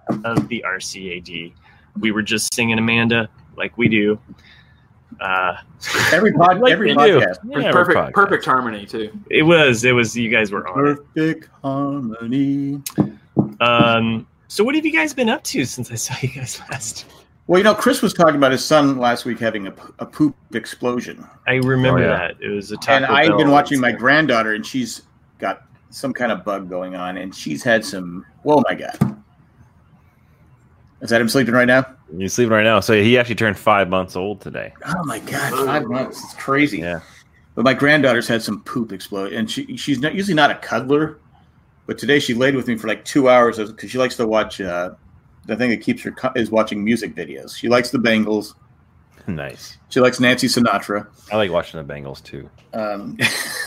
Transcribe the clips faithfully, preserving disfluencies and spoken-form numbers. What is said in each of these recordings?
of the R C A D. We were just singing Amanda like we do. Uh, every pod, like every podcast, yeah, perfect, every podcast. Perfect harmony too. It was, it was. You guys were on perfect harmony. Um. So, what have you guys been up to since I saw you guys last? Well, you know, Chris was talking about his son last week having a, a poop explosion. I remember oh, yeah. that. It was a Taco And I've Bell been watching my granddaughter, and she's got some kind of bug going on, and she's had some. Oh my god! Is that him sleeping right now? He's sleeping right now. So he actually turned five months old today. Oh my god, five months! It's crazy. Yeah. But my granddaughter's had some poop explode, and she she's not usually not a cuddler, but today she laid with me for like two hours because she likes to watch. Uh, the thing that keeps her is watching music videos. She likes the Bengals. Nice. She likes Nancy Sinatra. I like watching the Bengals too. Um,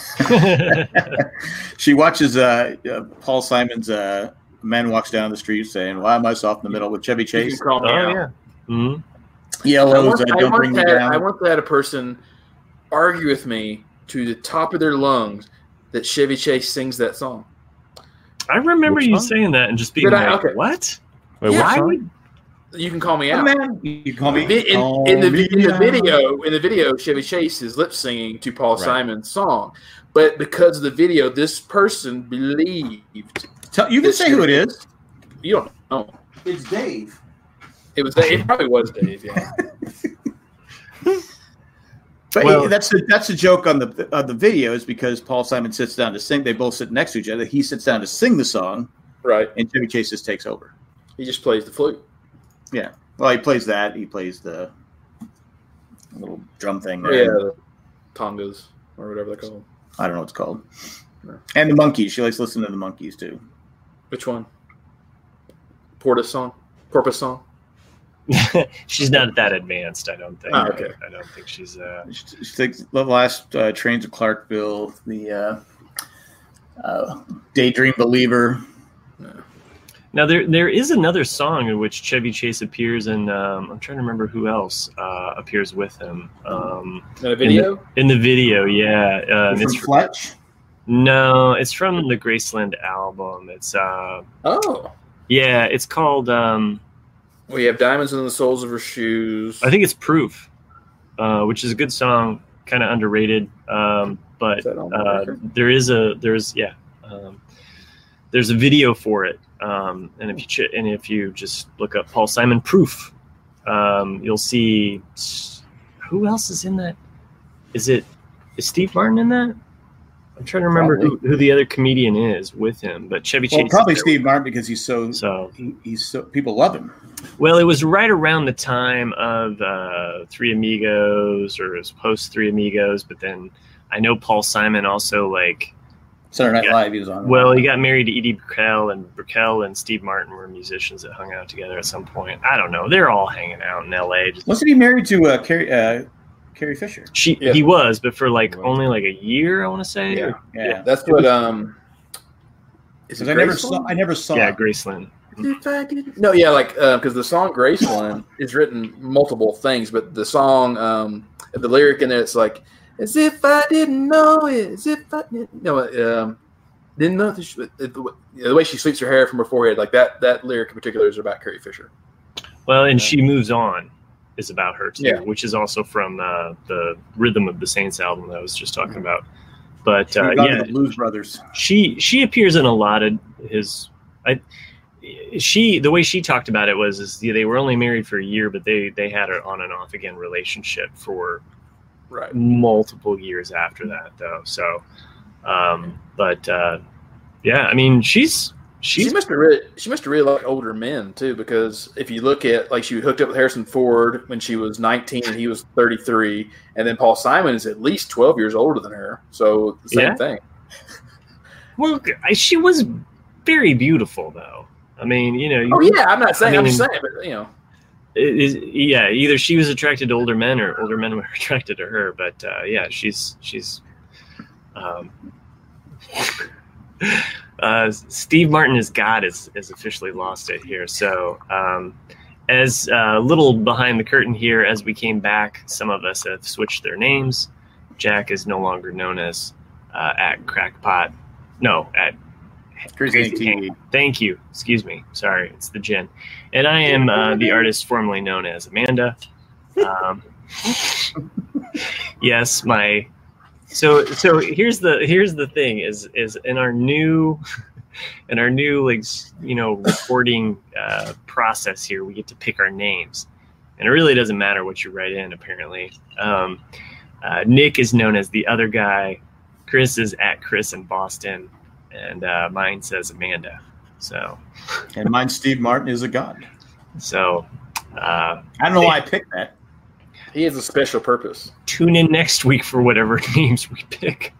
she watches uh, uh, Paul Simon's uh, "Man Walks Down the Street" saying, "Why am I soft in the middle?" with Chevy Chase. Call me oh out. yeah. Mm-hmm. Yellows. Uh, don't bring me had, down. I once had a person argue with me to the top of their lungs that Chevy Chase sings that song. I remember Which you song? saying that and just being Did like, I? Okay. "What? Wait, Yeah, what I song? would- You can call me out. Oh, man. You call me. In, in, call in the, me in the out. video, in the video, Chevy Chase is lip singing to Paul Right. Simon's song, but because of the video, this person believed. Tell, you can say who it is. You don't know. It's Dave. It was. It probably was Dave. Yeah. But Well- he, that's the that's the joke on the on the video is because Paul Simon sits down to sing. They both sit next to each other. He sits down to sing the song, Right. and Chevy Chase just takes over. He just plays the flute. Yeah. Well, he plays that. He plays the little drum thing. Yeah. The congas or whatever they call them. I don't know what it's called. No. And the Monkees. She likes listening to the Monkees too. Which one? Porpoise song. Porpoise song. She's not that advanced, I don't think. Oh, okay. I don't think she's. Uh... She, she thinks the last uh, Trains of Clarkville, the uh, uh, Daydream Believer. Now there there is another song in which Chevy Chase appears, and um, I'm trying to remember who else uh, appears with him. Um, In a video? in the, in the video, yeah. Uh, From it's Fletch. No, it's from the Graceland album. It's uh, Oh. yeah, it's called. Um, We have diamonds in the soles of her shoes. I think it's Proof, uh, which is a good song, kind of underrated. Um, but Is that on the uh, record? there is a there's yeah, um, there's a video for it. Um, and if you ch- and if you just look up Paul Simon Proof, um, you'll see who else is in that. Is it is Steve Martin in that? I'm trying to remember who, who the other comedian is with him, but Chevy Well, Chase. probably is there. Steve Martin because he's so, So he, he's so people love him. well, it was right around the time of uh, Three Amigos, or it was post Three Amigos. But then I know Paul Simon also like. Saturday Night Yeah. Live, he was on. Well, he got married to Edie Brickell, and Brickell and Steve Martin were musicians that hung out together at some point. I don't know. They're all hanging out in L A. Just, Wasn't he married to uh, Carrie, uh, Carrie Fisher? she, Yeah. He was, but for like only like a year, I want to say. Yeah. Or- Yeah, That's what. Um. Is because it I never Graceland? saw. I never saw. yeah, Graceland. If I didn't- No, yeah, like because the song Graceland is written multiple things, but the song, um, the lyric in there, it's like as if I didn't know it, as if I didn't know it. Um, didn't know this, the way she sweeps her hair from her forehead, like that. That lyric in particular is about Carrie Fisher. Well, and She Moves On is about her too, Yeah. which is also from uh, the Rhythm of the Saints album that I was just talking about. But He uh, was on yeah, the Blues Brothers. she she appears in a lot of his. I she the way she talked about it was is they were only married for a year, but they they had an on and off again relationship for Right. multiple years after that, though. So, um, but uh, yeah, I mean, she's she's She must have really, she must have really liked older men too, because if you look at like she hooked up with Harrison Ford when she was nineteen and he was thirty-three, and then Paul Simon is at least twelve years older than her, so the same Yeah. thing. well, I- she was very beautiful, though. I mean, you know, you, Oh yeah, I'm not saying I I am just mean- saying, but you know, it is, yeah, either she was attracted to older men or older men were attracted to her. But uh, yeah, she's she's. Um, uh, Steve Martin as God is is officially lost it here. So um, as a uh, little behind the curtain here, as we came back, some of us have switched their names. Jack is no longer known as uh, at Crackpot. No, at Crazy Crazy Hank T Hank. V. Thank you. Excuse me. Sorry, it's the gin. And I am uh, the artist formerly known as Amanda. Um, yes, my. So so here's the here's the thing is is in our new in our new like you know recording uh, process here, we get to pick our names, and it really doesn't matter what you write in. Apparently, um, uh, Nick is known as the other guy. Chris is at Chris in Boston, and uh, mine says Amanda. So, And mine, Steve Martin, is a god. so uh, I don't know why I picked that. He has a special purpose. tune in next week for whatever names we pick.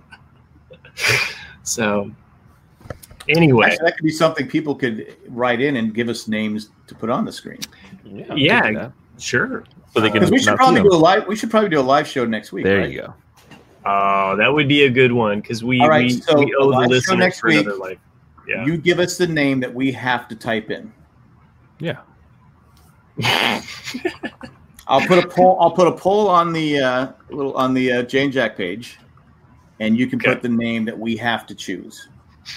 So, anyway, Actually, that could be something people could write in and give us names to put on the screen. Yeah, I'm yeah, taking that. sure. So they can Because we should not probably see do a them. live. We should probably do a live show next week. There right? you go. Oh, that would be a good one because we, All right, we, so we owe live the show listener next for week. another life. Yeah. You give us the name that we have to type in. Yeah. I'll put a poll. I'll put a poll on the uh, little on the uh, Jane Jack page, and you can Okay. put the name that we have to choose.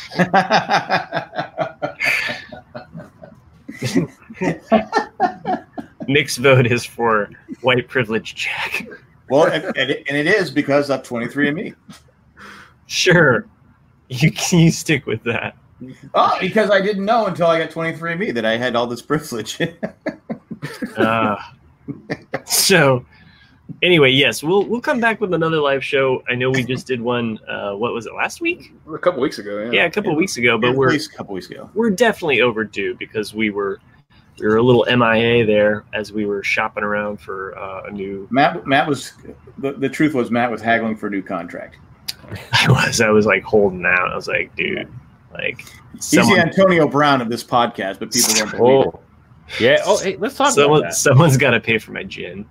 Nick's vote is for white privilege Jack. Well, and, and it and it is because of twenty-three and me. Sure. You you stick with that. Oh, because I didn't know until I got twenty-three and me that I had all this privilege. Uh, so anyway, yes, we'll we'll come back with another live show. I know we just did one uh, what was it, last week? A couple weeks ago, yeah. Yeah, a couple of weeks ago, but At we're least a couple weeks ago. we're definitely overdue because we were we were a little M I A there as we were shopping around for uh, a new Matt, Matt was the, the truth was Matt was haggling for a new contract. I was I was like holding out. I was like, dude, like He's someone, the Antonio Brown of this podcast, but people don't believe Oh. Yeah. Oh, hey, let's talk someone about that. someone's got to pay for my gin.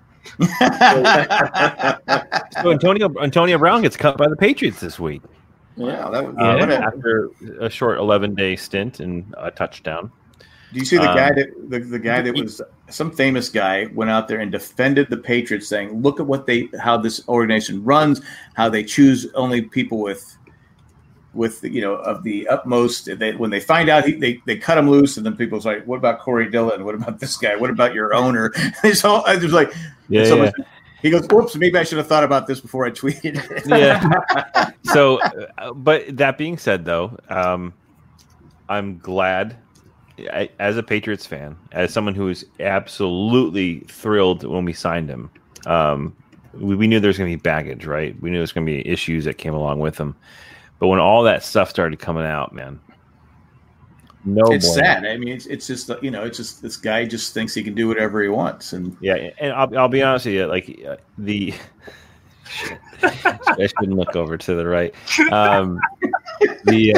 it. So Antonio Antonio Brown gets cut by the Patriots this week Wow, that was, Yeah. what a- after a short eleven day stint and a touchdown. Do you see the Um, guy that the, the guy that was some famous guy went out there and defended the Patriots, saying, "Look at what they how this organization runs, how they choose only people with with you know of the utmost." They, when they find out, he, they they cut him loose, and then people's like, "What about Corey Dillon? What about this guy? What about your owner?" It's all I was like, Yeah, someone- yeah. he goes, "Whoops, maybe I should have thought about this before I tweeted." Yeah. So, uh, but that being said, though, um, I'm glad, I, as a Patriots fan, as someone who was absolutely thrilled when we signed him. Um, we, we knew there was going to be baggage, right? We knew there was going to be issues that came along with him. But when all that stuff started coming out, man, no, It's more. sad. I mean, it's it's just you know, it's just this guy just thinks he can do whatever he wants, and Yeah, and I'll, I'll be honest with you, like uh, the. I shouldn't look over to the right. Um, the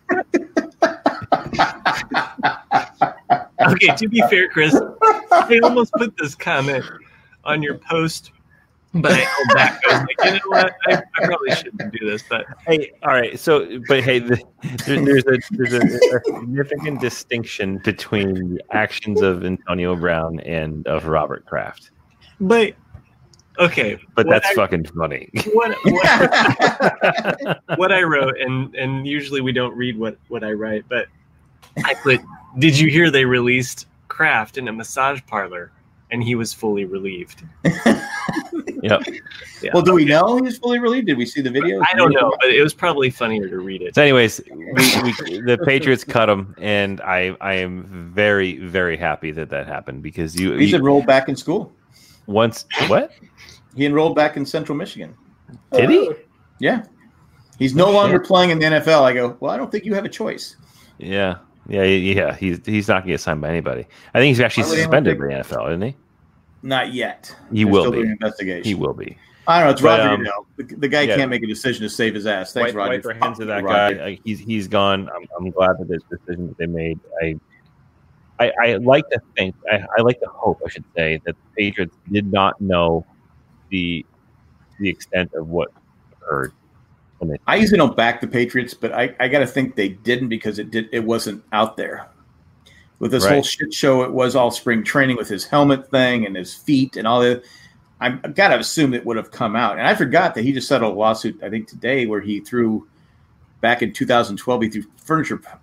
uh, Okay, to be fair, Chris, I almost put this comment on your post, but I held back. I was like, you know what? I, I probably shouldn't do this, but hey, all right. So, but hey, the, there, there's a there's a, a significant distinction between the actions of Antonio Brown and of Robert Kraft. but okay. But what that's I, fucking funny. what what, what I wrote, and and usually we don't read what what I write, but I put, did you hear they released Kraft in a massage parlor, and he was fully relieved. Yep. Yeah. well, do we know he was fully relieved? Did we see the video? I don't know, but it was probably funnier to read it. So, anyways, we, we, the Patriots cut him, and I I am very very happy that that happened because you, He's you enrolled back in school. once what He enrolled back in Central Michigan. did he? Yeah. He's no Oh, longer shit. playing in the N F L. I go, well, I don't think you have a choice. Yeah. Yeah, yeah, he's he's not gonna get signed by anybody. I think he's actually Why would anyone suspended take- by the N F L, isn't he? Not yet. He They're will still be. doing an investigation. He will be. I don't know. It's But, Roger um, Goodell. The, the guy yeah. can't make a decision to save his ass. Thanks, Wipe, Roger. wipe our hands of that Roger. guy. Like, he's he's gone. I'm, I'm glad that this decision that they made. I I, I like to think. I, I like to hope. I should say that the Patriots did not know the the extent of what occurred. When they, I usually don't back the Patriots, but I, I got to think they didn't because it did. It wasn't out there. With this Right. whole shit show, it was all spring training with his helmet thing and his feet and all that. I'm- I've got to assume it would have come out. And I forgot that he just settled a lawsuit, I think, today where he threw, back in two thousand twelve, he threw furniture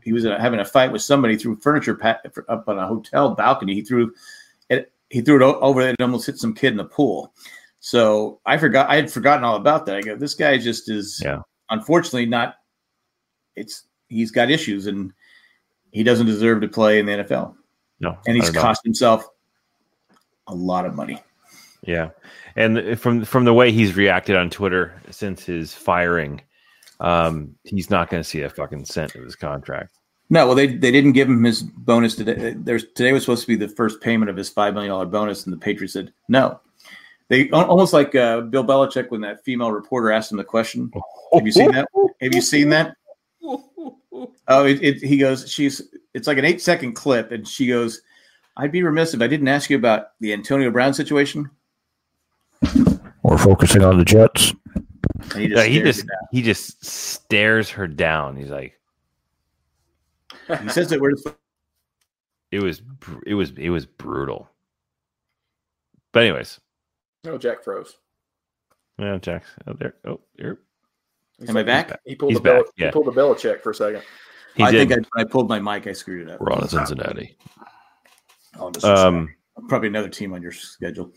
he was uh, having a fight with somebody, threw furniture pa- up on a hotel balcony. He threw it. He threw it over there and almost hit some kid in the pool. So I forgot. I had forgotten all about that. I go, this guy just is, yeah. unfortunately, not. It's he's got issues and he doesn't deserve to play in the N F L. No, and he's cost himself a lot of money. Yeah, and from from the way he's reacted on Twitter since his firing, um, he's not going to see a fucking cent of his contract. No, well, they they didn't give him his bonus today. There's today was supposed to be the first payment of his five million dollar bonus, and the Patriots said no. They almost like uh, Bill Belichick when that female reporter asked him the question. Have you seen that? Have you seen that? Oh, it, it, he goes. She's. It's like an eight second clip, and she goes, "I'd be remiss if I didn't ask you about the Antonio Brown situation." We're focusing on the Jets. And he Yeah, just, he stares just her he just stares her down. He's like, down. He says that we're. it was br- it was it was brutal. But anyways, No, Jack froze. yeah, Jack's out there. Oh, here He's Am I like- back? He pulled He's the Bel- back, yeah. He pulled the Belichick for a second. he I did. think I, I pulled my mic. I screwed it up. We're on to Cincinnati. Oh, this is um, probably another team on your schedule.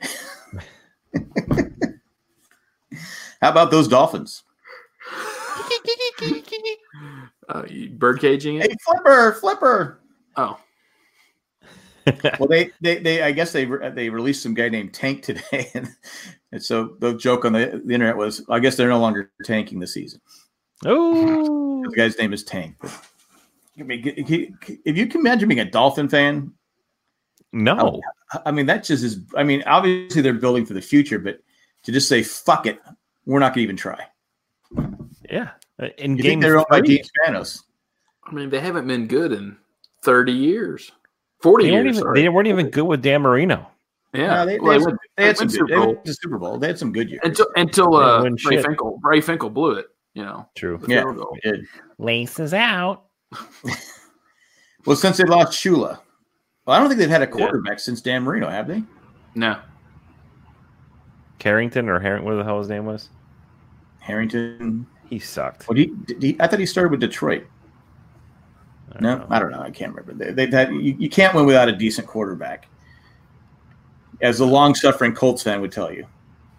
How about those Dolphins? Uh, you bird caging it? Hey, Flipper, Flipper. Oh, Well, they, they, they, I guess they, they released some guy named Tank today, and, and so the joke on the, the internet was, I guess they're no longer tanking the season. oh, The guy's name is Tank. But, I mean, if you can imagine being a Dolphin fan, no, I mean, that just is. I mean, obviously they're building for the future, but to just say "fuck it," we're not going to even try. yeah. In You game think they're owned by three, Dean Spanos? I mean, they haven't been good in thirty years, forty they weren't, years. even, sorry. they weren't even good with Dan Marino. Yeah, No, they, they, well, had they some, went, they had they some went good. Super They Bowl went to Super Bowl. They had some good years. until until They uh, win Ray shit. Finkel. Ray Finkel blew it. You know, True. the Yeah, field goal. they did. Laces out. Well, since they lost Shula, well, I don't think they've had a quarterback since Dan Marino, have they? No, Carrington or Harrington, what the hell his name was? Harrington. He sucked. What he, did he? I thought he started with Detroit. I don't No, know. I don't know. I can't remember. They, they've had you, you can't win without a decent quarterback, as a long-suffering Colts fan would tell you.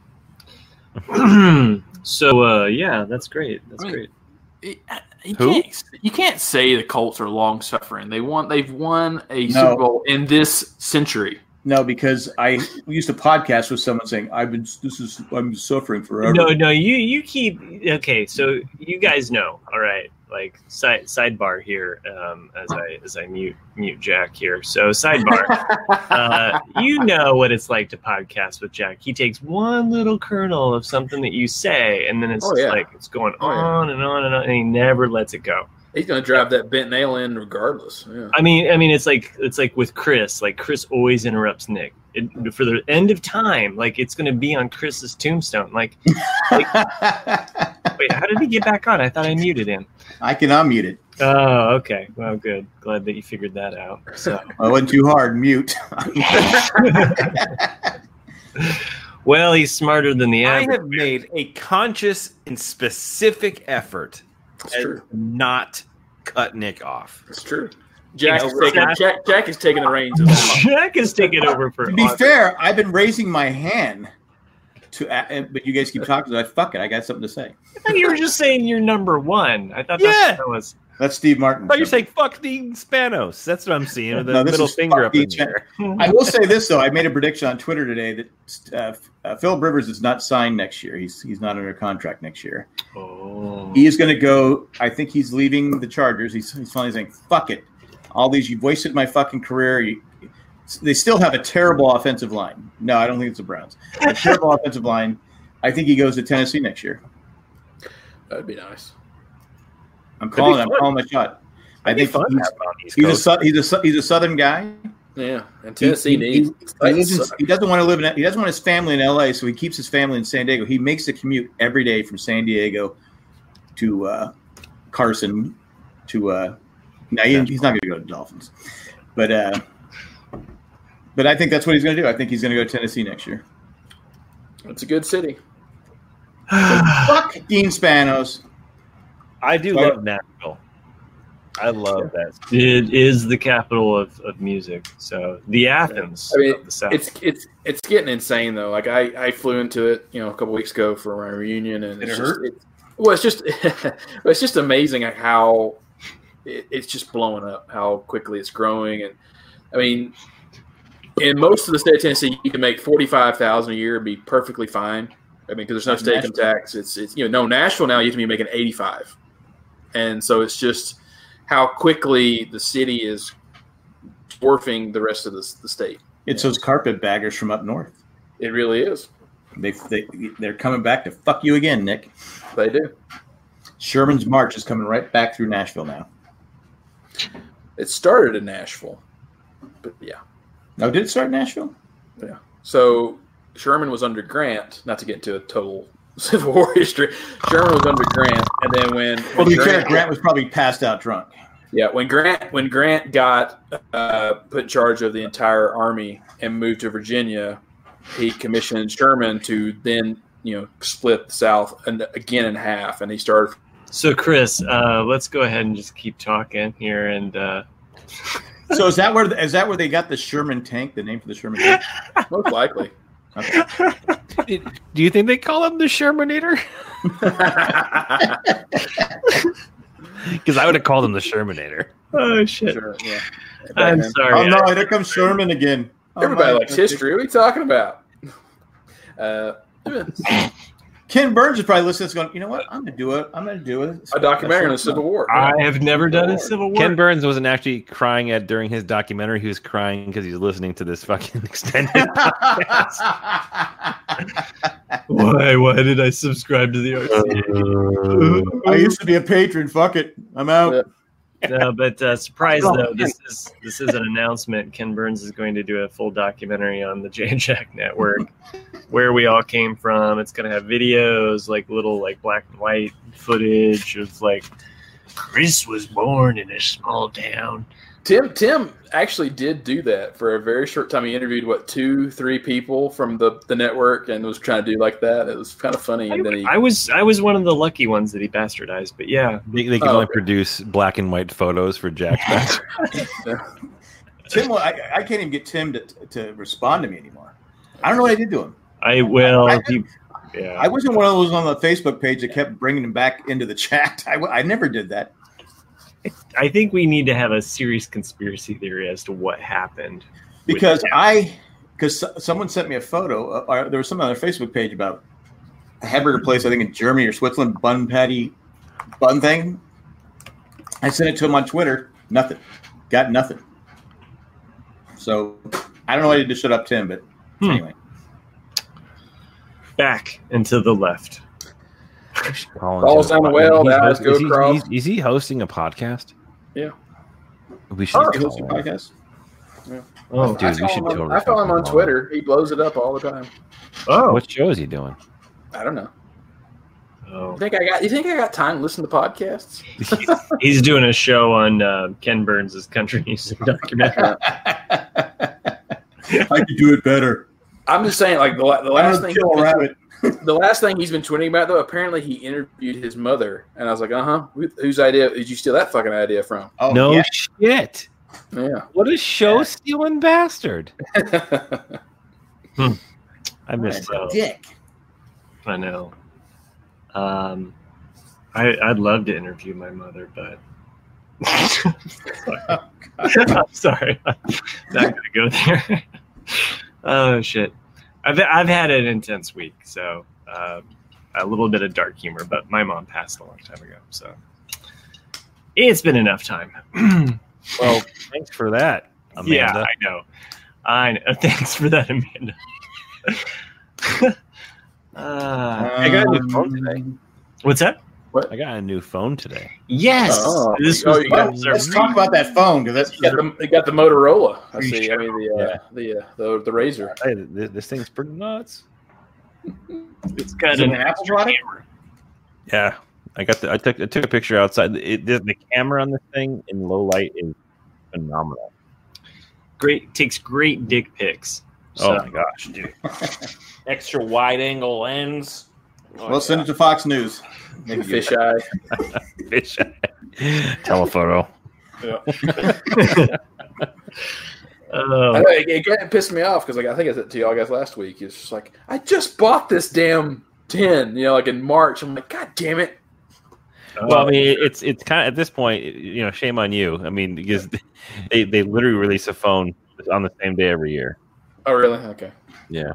So uh, yeah, that's great. That's I mean, great. It- you Who? can't you can't say the Colts are long suffering. They won. They've won a No. Super Bowl in this century. No, because I used to podcast with someone saying, "I've been this is I'm suffering forever." No, no, you you keep okay. So you guys know, all right. Like side sidebar here, um, as I as I mute mute Jack here. So sidebar, uh, you know what it's like to podcast with Jack. He takes one little kernel of something that you say, and then it's Oh, just yeah. like it's going Oh, yeah. on and on and on, and he never lets it go. He's going to drive that bent nail in regardless. Yeah. I mean, I mean, it's like it's like with Chris. Like Chris always interrupts Nick it, for the end of time. Like it's going to be on Chris's tombstone. Like, wait, how did he get back on? I thought I muted him. I can unmute it. Oh, okay. Well, good. Glad that you figured that out. So, I wasn't too hard. Mute. well, he's smarter than the I average. have made a conscious and specific effort That's to true. not cut Nick off. That's true. Jack is, know, taking, Jack- Jack, Jack is taking the reins. Of the Jack is taking over for. To be Audrey. fair, I've been raising my hand to, uh, but you guys keep talking. So I fuck it. I got something to say. I thought you were just saying you're number one. I thought Yeah. that's what that was. That's Steve Martin. I thought you're saying fuck Dean Spanos. That's what I'm seeing with the No, this middle is finger fuck up in Dean the air. I will say this though. I made a prediction on Twitter today that uh, uh, Philip Rivers is not signed next year. He's he's not under contract next year. Oh. He is going to go. I think he's leaving the Chargers. He's, he's finally saying, "Fuck it, all these you've wasted my fucking career." You, they still have a terrible offensive line. No, I don't think it's the Browns. A terrible offensive line. I think he goes to Tennessee next year. That'd be nice. I'm calling. be I'm fun. calling my shot. I That'd be think fun to he's, have him on the East he's a Coast. Sou- he's a Sou- he's a Southern guy. Yeah, and He- Tennessee he, needs. he, he, lives in- he doesn't want to live in. He doesn't want his family in L A, so he keeps his family in San Diego. He makes the commute every day from San Diego to uh, Carson. To uh, now he, he's not going to go to Dolphins, but uh, but I think that's what he's going to do. I think he's going to go to Tennessee next year. It's a good city. Fuck Dean Spanos. I do Well- love Nashville. I love that. It is the capital of, of music. So the Athens I mean, of the South. It's it's it's getting insane though. Like I, I flew into it, you know, a couple weeks ago for my reunion, and Did it's it just, hurt? It, well, it's just it's just amazing how it, it's just blowing up, how quickly it's growing, and I mean, in most of the state of Tennessee, you can make forty five thousand a year and be perfectly fine. I mean, because there's no Like state income Nashville. tax. It's it's you know, no Nashville now you have to be making eighty five, and so it's just how quickly the city is dwarfing the rest of the, the state. It's those carpetbaggers from up north. It really is. They, they, they're coming back to fuck you again, Nick. They do. Sherman's March is coming right back through Nashville now. It started in Nashville, but yeah, Now, did it start in Nashville? yeah. So Sherman was under Grant. Not to get into a total Civil War history. Sherman was under Grant, and then when, Well, when to be fair, Grant was probably passed out drunk. yeah, when Grant when Grant got uh, put in charge of the entire army and moved to Virginia, he commissioned Sherman to then you know split the South and again in half, and he started. So, Chris, uh, let's go ahead and just keep talking here. And uh, So is that where is that where they got the Sherman tank? The name for the Sherman tank? Most likely. Okay. Do you think they call him the Shermanator? Because I would have called him the Shermanator. oh shit, Sure, yeah. I'm Batman. sorry. Oh no, there comes Sherman again. Oh, Everybody my likes goodness. history. What are you talking about? Uh, Ken Burns is probably listening, going, you know what? I'm gonna do it. I'm gonna do it. a documentary on the Civil War. I have never done a Civil War. Ken Burns wasn't actually crying at during his documentary. He was crying because he was listening to this fucking extended podcast. Why? Why did I subscribe to the R C? I used to be a patron. Fuck it. I'm out. Yeah. No, but uh, surprise though, this is this is an announcement. Ken Burns is going to do a full documentary on the Jay and Jack Network, where we all came from. It's going to have videos, like little like black and white footage of like Chris was born in a small town. Tim Tim actually did do that for a very short time. He interviewed what two, three people from the, the network and was trying to do like that. It was kind of funny. And then he, I, I was I was one of the lucky ones that he bastardized, but yeah, They, they can Oh, only okay. produce black and white photos for Jack's bastard. Tim, well, I, I can't even get Tim to to respond to me anymore. I don't know what I did to him. I will. I- he, yeah, I wasn't one of those on the Facebook page that kept bringing him back into the chat. I, I never did that. I think we need to have a serious conspiracy theory as to what happened. with Because him. I, because someone sent me a photo, uh, or there was something on their Facebook page about a hamburger place, I think in Germany or Switzerland, bun patty, bun thing. I sent it to him on Twitter. Nothing. Got nothing. So I don't know why I did to shut up Tim, but Hmm. anyway. Back and to the left. Falls down the well, the eyes go is, he, across. is, is he hosting a podcast? Yeah. We should. Oh, call he hosts a him. podcast? Oh, Dude, I we follow should him on, totally I follow him fucking on call Twitter. He blows it up all the time. oh, What show is he doing? I don't know. oh. You think I got? You think I got time to listen to podcasts? He's doing a show on uh, Ken Burns' country music documentary. I could do it better. I'm just saying, like the, la- the I'm last gonna thing, kill a rabbit. the last thing he's been tweeting about though. Apparently, he interviewed his mother, and I was like, uh huh. Whose idea did you steal that fucking idea from? Oh, no yeah. shit. Yeah. What a show stealing bastard. I missed What a that. dick. I know. Um, I, I'd love to interview my mother, but I'm sorry, I'm not gonna go there. Oh shit, I've I've had an intense week, so uh, a little bit of dark humor. But my mom passed a long time ago, so it's been enough time. Well, thanks for that, Amanda. Yeah, I know. I know. Thanks for that, Amanda. uh, I got a new phone today. what's that? I got a new phone today. Yes, Oh. this Oh, was you got- that was our Let's talk about that phone because that's They got the, they got the Motorola. I Pretty see. I mean the uh, the, uh, the the Razor. Hey, this, this thing's pretty nuts. It's got Is it an an Apple product? camera. Yeah, I got the. I took. I took a picture outside. It, the, the camera on this thing in low light is phenomenal. Great, takes great dick pics. Oh So, my gosh, dude! Extra wide angle lens. Oh, Well, send it to Fox News. Maybe you- Fisheye. fish. Telephoto. Yeah. Oh. I know, it, it, it pissed me off because like I think I said to y'all guys last week. It's just like I just bought this damn tin, you know, like in March. I'm like, God damn it. Well, I mean, it's it's kind of at this point, you know, shame on you. I mean, because they, they literally release a phone on the same day every year. Oh, really? Okay. Yeah.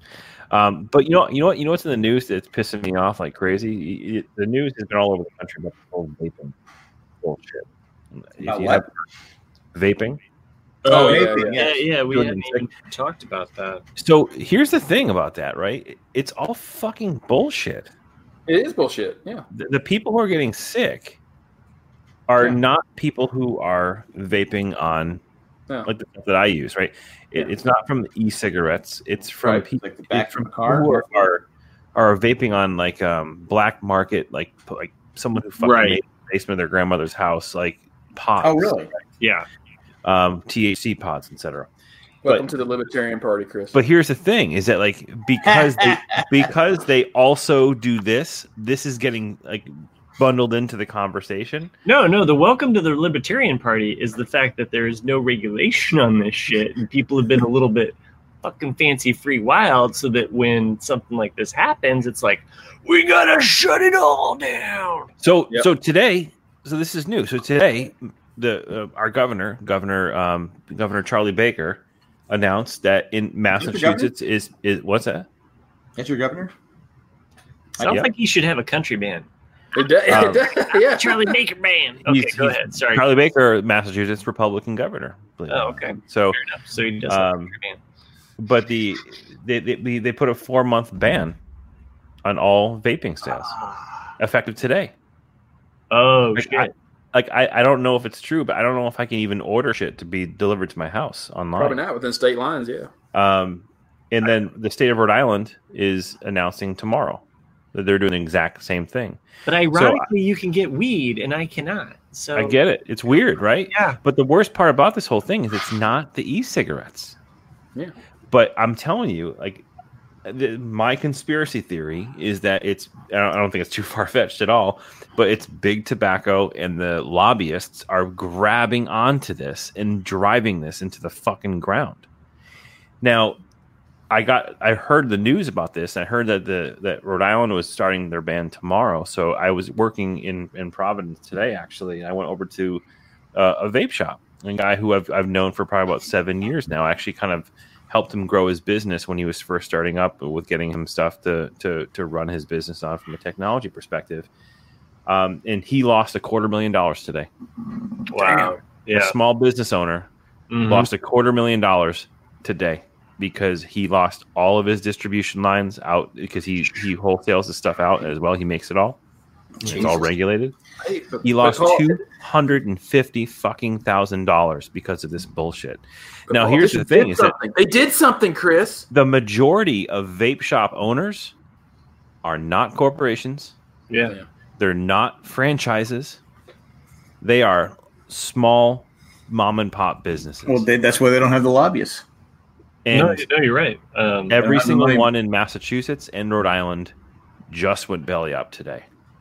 Um, but you know, you know what, you know what's in the news that's pissing me off like crazy. It, the news has been all over the country about the whole vaping bullshit. If About you what? have vaping. Oh, Oh, yeah, vaping, yeah. Yeah, yeah, we Good haven't and even talked about that. So here's the thing about that, right? It's all fucking bullshit. It is bullshit. Yeah. The, the people who are getting sick are Yeah. not people who are vaping on Yeah. like the stuff that I use, right? It, Yeah. It's not from e-cigarettes. It's from Right. people Like the back it's from from a car? people who are, are are vaping on like um black market, like like someone who fucking Right. made in the basement of their grandmother's house, like pods. Oh, really? Yeah. Um, T H C pods, et cetera. Welcome But- to the Libertarian Party, Chris. But here's the thing: is that like because they because they also do this, this is getting like bundled into the conversation. No, no, the welcome to the Libertarian Party is the fact that there is no regulation on this shit, and people have been a little bit fucking fancy free wild, so that when something like this happens, it's like, we gotta shut it all down. So Yep. so today, so this is new. So today, the uh, our governor, Governor um, Governor Charlie Baker, announced that in Massachusetts is is what's that? That's your governor? Sounds Yeah. like he should have a country band. It does, Um, it does, yeah. Charlie Baker band. Okay, He's- go he's- ahead. Sorry. Charlie Baker, Massachusetts Republican governor. believe it or Oh, not. okay. So, Fair enough. So he does have a Um, country band. but the they they, they put a four month ban on all vaping sales effective today. Oh, Like, shit. I, like I, I don't know if it's true, but I don't know if I can even order shit to be delivered to my house online. Probably not within state lines, yeah. Um, and then the state of Rhode Island is announcing tomorrow that they're doing the exact same thing. But ironically, you can get weed, and I cannot. So I get it. It's weird, right? Yeah. But the worst part about this whole thing is it's not the e-cigarettes. Yeah. But I'm telling you, like, the, my conspiracy theory is that it's, I don't, I don't think it's too far-fetched at all, but it's big tobacco and the lobbyists are grabbing onto this and driving this into the fucking ground. Now, I got, I heard the news about this. I heard that the that Rhode Island was starting their ban tomorrow. So I was working in, in Providence today, actually. And I went over to uh, a vape shop. A guy who I've I've known for probably about seven years now. I actually kind of helped him grow his business when he was first starting up with getting him stuff to to to run his business on from a technology perspective. Um, and he lost a quarter million dollars today. Wow. A Yeah. small business owner Mhm. lost a quarter million dollars today because he lost all of his distribution lines out because he he wholesales his stuff out as well. He makes it all. It's all Jesus. regulated. Hey, but- He but lost Paul- two hundred and fifty fucking thousand dollars because of this bullshit. but Now Paul, here's they the thing: did is that something. They did something, Chris. the majority of vape shop owners are not corporations. Yeah. Yeah. They're not franchises. They are small mom and pop businesses. Well, they, that's why they don't have the lobbyists. and no, no, you're right. Um, every not single money. one in Massachusetts and Rhode Island just went belly up today.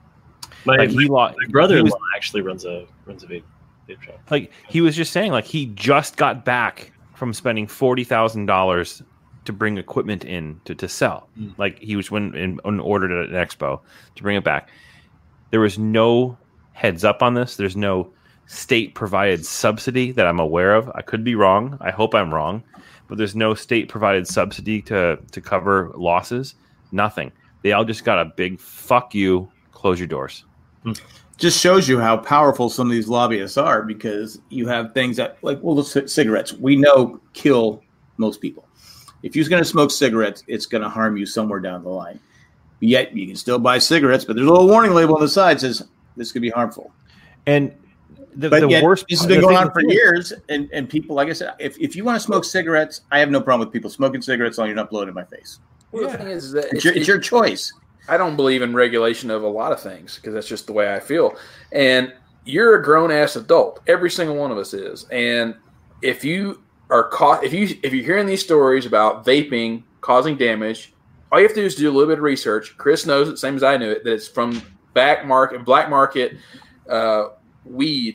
my, Like he lost. my brother-in-law he was- actually runs a runs a vape, vape shop. like he was just saying, like he just got back from spending forty thousand dollars to bring equipment in to, to sell. Mm. Like he was when in, in ordered at an expo to bring it back. There was no heads up on this. There's no state provided subsidy that I'm aware of. I could be wrong. I hope I'm wrong, but there's no state provided subsidy to to cover losses. Nothing. They all just got a big fuck you. Close your doors. Just shows you how powerful some of these lobbyists are because you have things that, like, well, the c- cigarettes, we know kill most people. If you're going to smoke cigarettes, it's going to harm you somewhere down the line. But yet you can still buy cigarettes, but there's a little warning label on the side that says this could be harmful. And the, But the yet, worst. this has the been going thing- on for years, and, and people, like I said, if, if you want to smoke cigarettes, I have no problem with people smoking cigarettes as long as you're not blowing in my face. Well, Yeah. the thing is that It's, your, it's your choice. I don't believe in regulation of a lot of things because that's just the way I feel. And you're a grown ass adult. Every single one of us is. And if you are caught, if you if you're hearing these stories about vaping causing damage, all you have to do is do a little bit of research. Chris knows it, same as I knew it, that it's from back market, black market uh, weed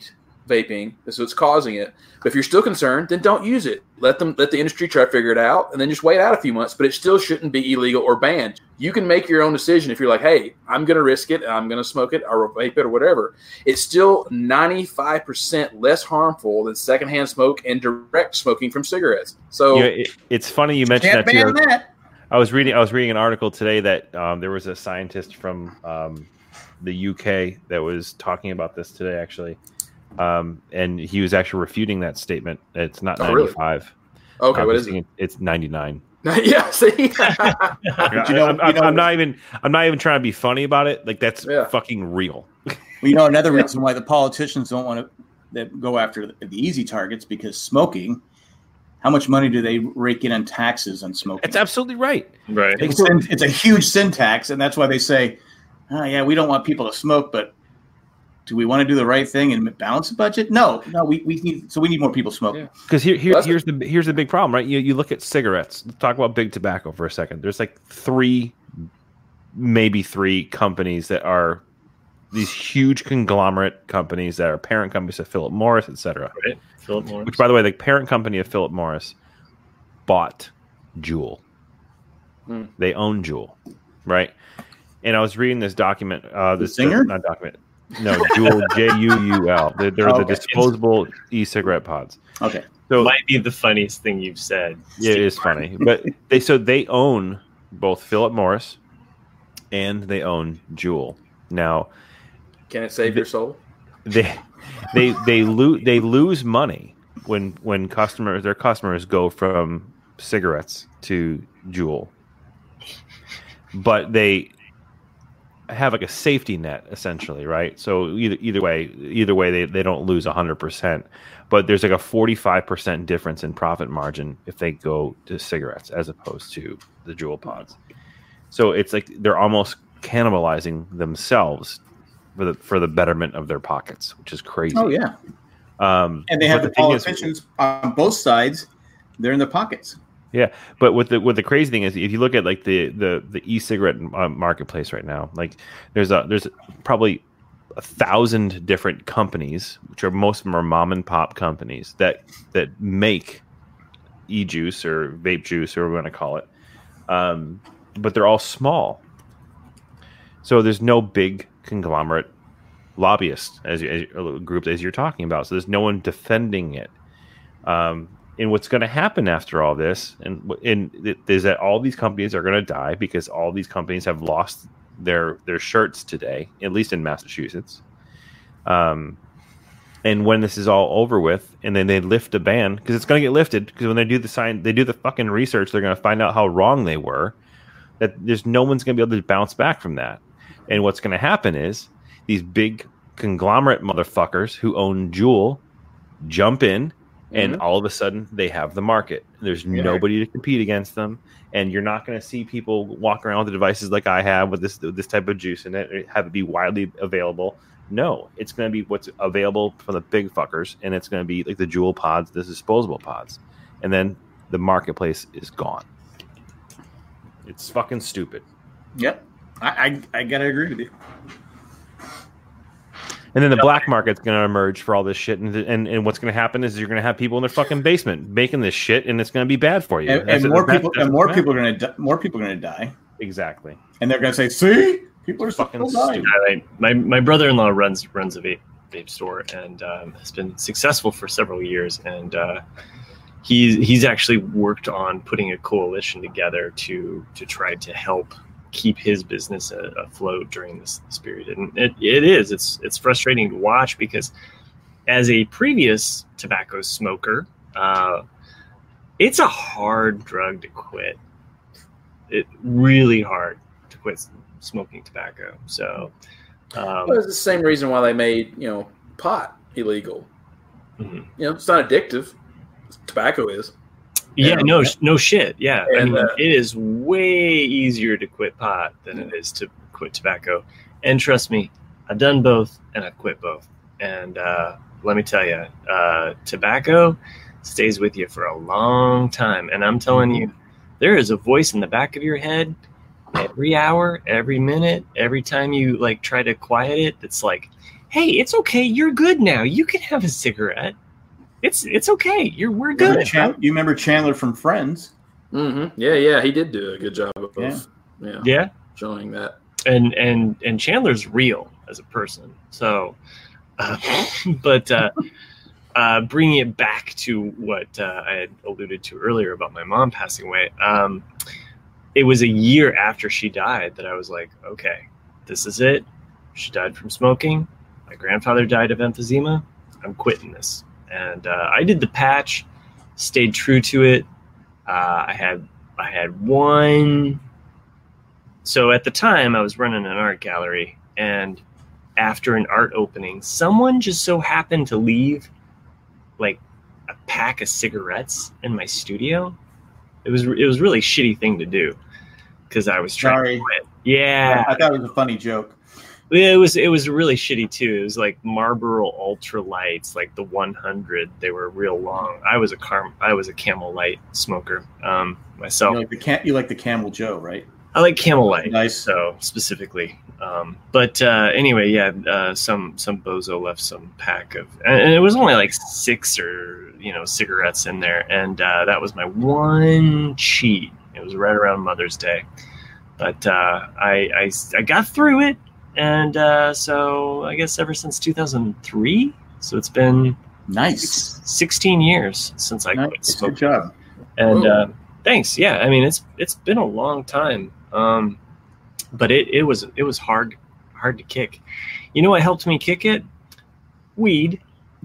vaping, so it's causing it. But if you're still concerned, then don't use it. Let them let the industry try to figure it out, and then just wait out a few months. But it still shouldn't be illegal or banned. You can make your own decision if you're like, hey, I'm going to risk it, and I'm going to smoke it or vape it or whatever. It's still ninety-five percent less harmful than secondhand smoke and direct smoking from cigarettes. So you know, it, it's funny you mentioned Can't that too. ban that. I was reading. I was reading an article today that um, there was a scientist from um, the U K that was talking about this today, actually, um, and he was actually refuting that statement. It's not Oh, really? ninety-five. okay, Um, what he's is it? saying It's ninety-nine. yeah, see, you know- I'm, you I'm- know- I'm not even. I'm not even trying to be funny about it. Like that's Yeah. fucking real. Well, you know, another Yeah. reason why the politicians don't want to that go after the, the easy targets because smoking. How much money do they rake in on taxes on smoking? It's absolutely right. Right. It's, sin- it's a huge sin tax, and that's why they say, "Oh yeah, we don't want people to smoke, but do we want to do the right thing and balance the budget? No, no, we, we need so we need more people smoking." Yeah. Because here, here Well, that's here's the here's the big problem, right? You you look at cigarettes. Let's talk about big tobacco for a second. There's like three, maybe three companies that are these huge conglomerate companies that are parent companies of Philip Morris, et cetera. Right. Philip Morris. Which, by the way, the parent company of Philip Morris bought Juul. Hmm. They own Juul, right? And I was reading this document. Uh, this singer? not document. No, Juul, J U U L. They're, they're Oh, the okay. disposable e-cigarette pods. Okay, So Might be the funniest thing you've said. yeah, it is funny, but they so they own both Philip Morris and they own Juul. Now Can it save your soul? they they they lose they lose money when when customers their customers go from cigarettes to Juul, but they have like a safety net essentially, right? So either either way, either way they, they don't lose one hundred percent, but there's like a forty-five percent difference in profit margin if they go to cigarettes as opposed to the Juul pods. So it's like they're almost cannibalizing themselves for the for the betterment of their pockets, which is crazy. oh yeah, Um, and they but have the, thing is- politicians on both sides. They're in their pockets. Yeah, but what the what the crazy thing is, if you look at like the the the e-cigarette uh, marketplace right now, like there's a there's probably a thousand different companies, which are most of them are mom and pop companies that that make e-juice or vape juice or whatever we want to call it, um, but they're all small. So there's no big conglomerate lobbyist as, you, as you, group as you're talking about. So there's no one defending it. Um, And what's going to happen after all this, and, and is that all these companies are going to die because all these companies have lost their their shirts today, at least in Massachusetts. Um, and when this is all over with, and then they lift a ban, because it's going to get lifted, because when they do the sign, they do the fucking research, they're going to find out how wrong they were. That there's no one's going to be able to bounce back from that. And what's going to happen is these big conglomerate motherfuckers who own Juul jump in. And Mhm. all of a sudden, they have the market. There's Yeah. nobody to compete against them, and you're not going to see people walk around with the devices like I have with this this type of juice in it, have it be widely available. No, it's going to be what's available from the big fuckers, and it's going to be like the Juul pods, the disposable pods, and then the marketplace is gone. It's fucking stupid. Yep, I I, I gotta agree with you. And then the black market's going to emerge for all this shit, and and, and what's going to happen is you're going to have people in their fucking basement making this shit, and it's going to be bad for you. And, That's- and more that's- people that's and more what's people are gonna di- more people are gonna die, exactly. and they're gonna say, "See, people are Fucking fucking dying." stupid. I, my my brother-in-law runs runs a vape vape store and um, has been successful for several years. And uh, he's he's actually worked on putting a coalition together to to try to help keep his business a, afloat during this, this period. And it, it is it's it's frustrating to watch because as a previous tobacco smoker, uh, it's a hard drug to quit. It really hard to quit smoking tobacco. So. Um, Well, it's the same reason why they made, you know, pot illegal. mhm. You know, it's not addictive. Tobacco is. Yeah, And- no, no shit. Yeah, I And, mean, uh, it is way easier to quit pot than it is to quit tobacco. And trust me, I've done both, and I've quit both. And uh, let me tell you, uh, tobacco stays with you for a long time. And I'm telling you, there is a voice in the back of your head every hour, every minute, every time you like try to quiet it. That's like, hey, it's okay. You're good now. You can have a cigarette. It's it's okay. You're we're You remember, good. Chan- you remember Chandler from Friends? Mm-hmm. Yeah, yeah, he did do a good job of Yeah. yeah, Yeah. showing that. And and and Chandler's real as a person. So, uh, but uh, uh, bringing it back to what uh, I had alluded to earlier about my mom passing away, um, it was a year after she died that I was like, okay, this is it. She died from smoking. My grandfather died of emphysema. I'm quitting this. And uh, I did the patch, stayed true to it. Uh, I had I had one. So at the time, I was running an art gallery, and after an art opening, someone just so happened to leave like a pack of cigarettes in my studio. It was it was a really shitty thing to do because I was trying Sorry. to quit. Yeah, I thought it was a funny joke. it was it was really shitty too. It was like Marlboro Ultra Lights, like the one hundred. They were real long. I was a car I was a Camel Light smoker um, myself. You like the cam- you like the Camel Joe, right? I like Camel Light, Nice. so specifically. Um, but uh, anyway, yeah, uh, some some bozo left some pack of, and, and it was only like six or you know cigarettes in there, and uh, that was my one cheat. It was right around Mother's Day, but uh, I, I I got through it, and uh, so I guess ever since two thousand three, so it's been Nice. six, sixteen years since I quit Nice. smoking. Good job. And Whoa. uh, thanks. Yeah, I mean it's it's been a long time, um, but it, it was it was hard hard to kick. You know what helped me kick it? Weed.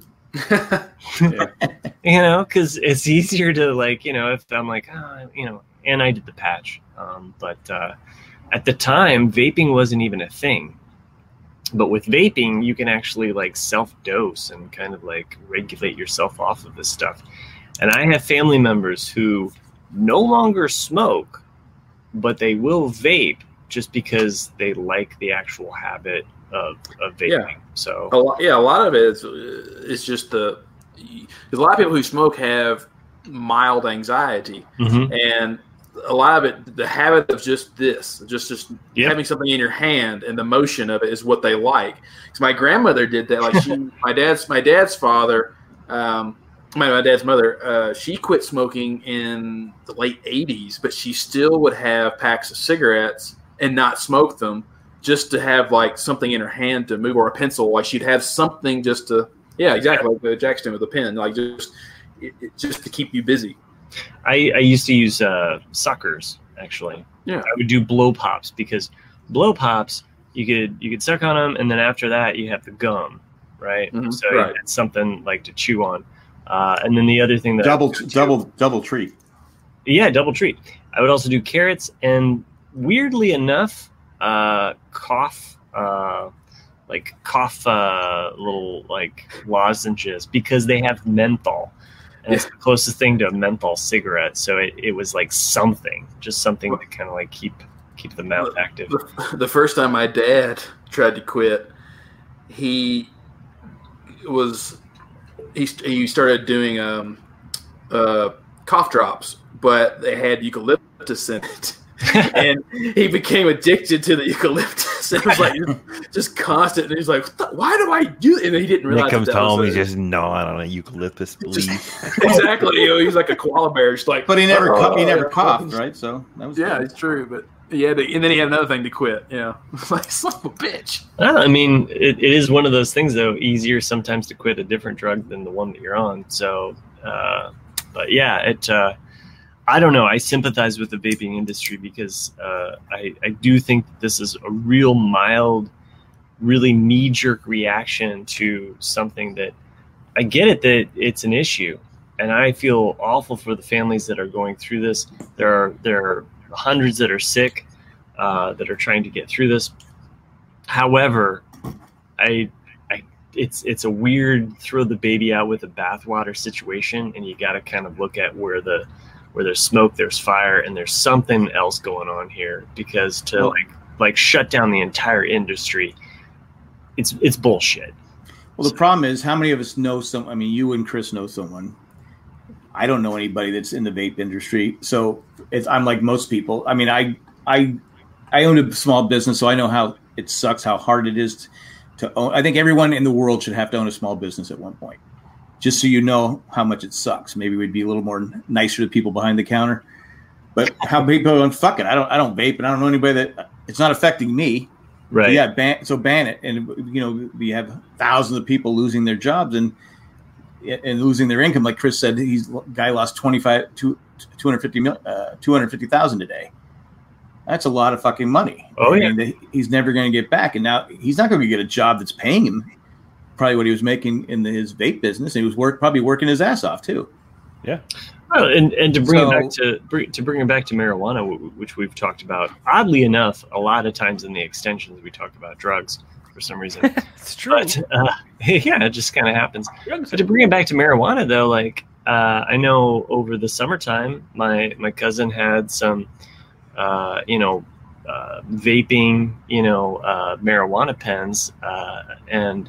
You know, because it's easier to like you know if I'm like ah, you know, and I did the patch, um, but uh, at the time vaping wasn't even a thing. But with vaping, you can actually like self dose and kind of like regulate yourself off of this stuff. And I have family members who no longer smoke, but they will vape just because they like the actual habit of, of vaping. Yeah. So A lot, yeah, a lot of it is it's just the because a lot of people who smoke have mild anxiety, Mhm. and a lot of it, the habit of just this, just just Yep. having something in your hand and the motion of it is what they like. Because my grandmother did that. Like she, my dad's my dad's father, um, my, my dad's mother, uh, she quit smoking in the late eighties, but she still would have packs of cigarettes and not smoke them, just to have like something in her hand to move, or a pencil. Like she'd have something just to, yeah, exactly like the Jackson with a pen, like just it, it- just to keep you busy. I, I used to use uh, suckers actually. Yeah. I would do blow pops because blow pops you could you could suck on them, and then after that you have the gum, right? Mhm, So right. it's something like to chew on. Uh, and then the other thing that Double, I would do, double, double treat. yeah, double treat. I would also do carrots, and weirdly enough, uh, cough, uh, like cough, uh, little like lozenges because they have menthol. And it's the closest thing to a menthol cigarette, so it, it was like something, just something to kind of like keep keep the mouth active. The, the first time my dad tried to quit, he was he he started doing um uh cough drops, but they had eucalyptus in it. And he became addicted to the eucalyptus. It was like just, just constant. And he's like, "What the- "Why do I do?" And he didn't realize Nick comes that that was home, he's it. just gnawing on a eucalyptus leaf. exactly. You know, he's like a koala bear, just like. But he never, "Oh, cou- he never yeah." coughed, right? So that was Yeah, good. it's true. But he had to, and then he had another thing to quit. Yeah, like son of a bitch. Well, I mean, it, it is one of those things, though. Easier sometimes to quit a different drug than the one that you're on. So, uh, but yeah, it. Uh, I don't know. I sympathize with the vaping industry because uh, I, I do think that this is a real mild, really knee-jerk reaction to something that I get it that it's an issue, and I feel awful for the families that are going through this. There are there are hundreds that are sick uh, that are trying to get through this. However, I, I it's it's a weird throw the baby out with the bathwater situation, and you got to kind of look at where the where there's smoke, there's fire, and there's something else going on here. Because to Well- like like shut down the entire industry, it's it's bullshit. Well, the problem is, how many of us know some? I mean, you and Chris know someone. I don't know anybody that's in the vape industry, so it's, I'm like most people. I mean, I I I own a small business, so I know how it sucks, how hard it is to own. I think everyone in the world should have to own a small business at one point, just so you know how much it sucks. Maybe we'd be a little more nicer to people behind the counter. But how people are going, fuck it. I don't I don't vape, and I don't know anybody that it's not affecting me. Right. Yeah, ban, so ban it. And, you know, we have thousands of people losing their jobs and and losing their income. Like Chris said, he's guy lost twenty-five, two hundred fifty million, uh, two hundred fifty thousand today. That's a lot of fucking money. Oh, I yeah. mean, he's never going to get back. And now he's not going to get a job that's paying him probably what he was making in the, his vape business. And he was work, probably working his ass off, too. Yeah. Well, and, and to bring So- it back to bring, to bring it back to marijuana, w- which we've talked about, oddly enough, a lot of times in the extensions we talked about drugs for some reason. It's true. But uh, yeah, it just kind of happens. But to bring it back to marijuana, though, like uh, I know over the summertime, my my cousin had some, uh, you know, uh, vaping, you know, uh, marijuana pens, uh, and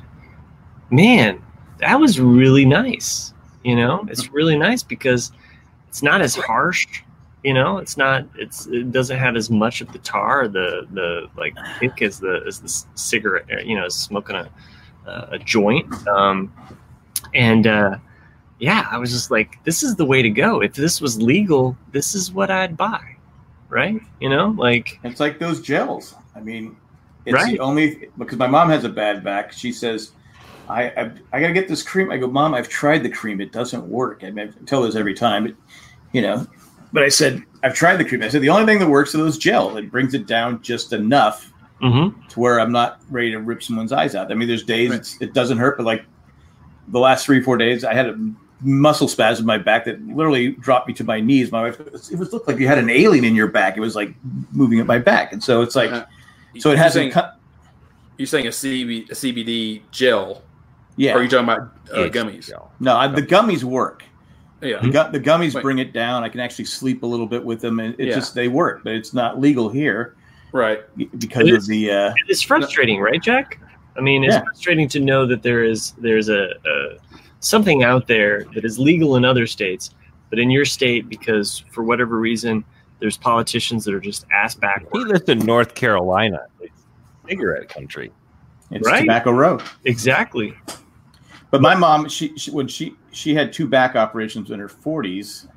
man, that was really nice. You know, it's really nice because it's not as harsh. You know, it's not. It's it doesn't have as much of the tar, the the like kick as the as the cigarette. You know, as smoking a uh, a joint. Um, and uh, yeah, I was just like, this is the way to go. If this was legal, this is what I'd buy, right? You know, like It's like those gels. I mean, it's Right. the only because my mom has a bad back. She says, I I, I got to get this cream. I go, Mom, I've tried the cream. It doesn't work. I mean, I tell this every time, it, you know. But I said, I've tried the cream. I said, the only thing that works are those gel. It brings it down just enough mm-hmm. to where I'm not ready to rip someone's eyes out. I mean, there's days Right. it's, it doesn't hurt, but like the last three, four days, I had a muscle spasm in my back that literally dropped me to my knees. My wife, it was looked like you had an alien in your back. It was like moving at my back. And so it's like, Uh, so it you're hasn't saying, cut. you're saying a, C B, a C B D gel, Yeah. or are you talking about uh, Yeah, gummies? yeah. No, I, the gummies work. Yeah. The, gu- the gummies Wait. bring it down. I can actually sleep a little bit with them, and it Yeah. just they work. But it's not legal here Right. because It of is. the. Uh, It's frustrating, right, Jack? I mean, it's Yeah. frustrating to know that there is there's a, a something out there that is legal in other states, but in your state, because for whatever reason, there's politicians that are just ass He backwards. lives in North Carolina. It's cigarette country. it's Right. Tobacco Road. Exactly. But my mom, she, she when she she had two back operations in her forties,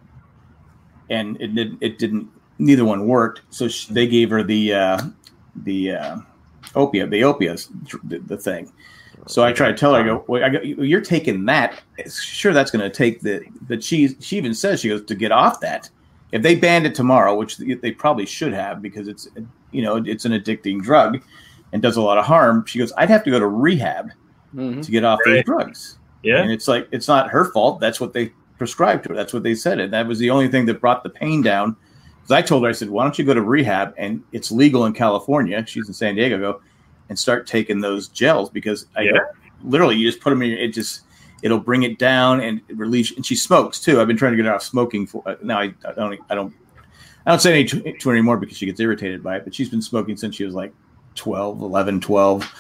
and it did it didn't neither one worked. So she, they gave her the uh, the uh, opiate, the opiates, the, the thing. So I tried to tell her, I go, well, I go, you're taking that. Sure, that's going to take the. But she she even says, she goes, to get off that. If they banned it tomorrow, which they probably should have, because it's you know it's an addicting drug and does a lot of harm. She goes, I'd have to go to rehab Mm-hmm. to get off Right. those drugs. Yeah. And it's like, it's not her fault. That's what they prescribed to her. That's what they said. And that was the only thing that brought the pain down. Because I told her, I said, why don't you go to rehab? And it's legal in California. She's in San Diego. Go and start taking those gels because I Yeah. go, literally, you just put them in your, it just, it'll bring it down and release. And she smokes too. I've been trying to get her off smoking for, uh, now I, I don't, I don't, I don't say any to, to her anymore because she gets irritated by it, but she's been smoking since she was like twelve, eleven, twelve.